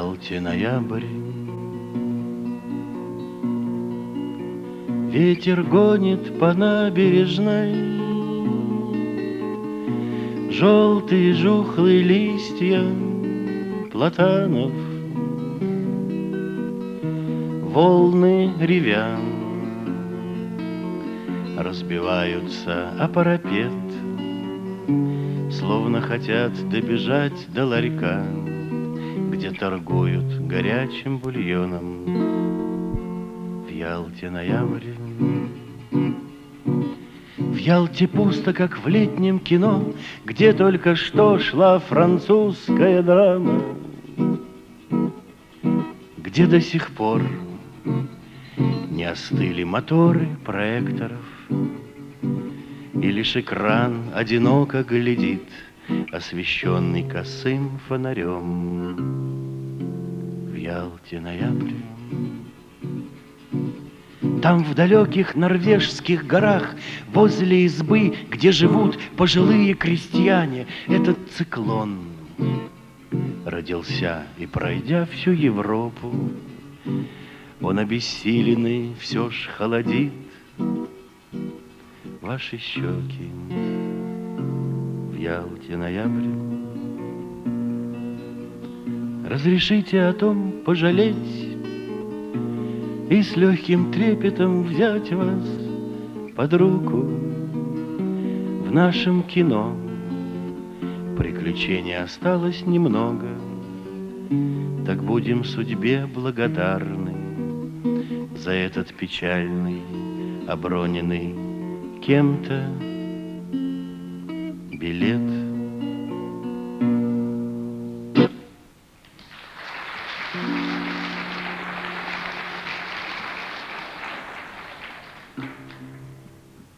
Ялте ноябрь. Ветер гонит по набережной желтые жухлые листья платанов. Волны ревя разбиваются о парапет, словно хотят добежать до ларька, где торгуют горячим бульоном. В Ялте ноябрь. В Ялте пусто, как в летнем кино, где только что шла французская драма, где до сих пор не остыли моторы проекторов, и лишь экран одиноко глядит, освещенный косым фонарем. В Ялте ноябрь. Там в далеких норвежских горах, возле избы, где живут пожилые крестьяне, этот циклон родился, и, пройдя всю Европу, он обессиленный все ж холодит ваши щеки. В Ялте ноябрь. Разрешите о том пожалеть и с легким трепетом взять вас под руку. В нашем кино приключений осталось немного, так будем судьбе благодарны за этот печальный, оброненный кем-то билет.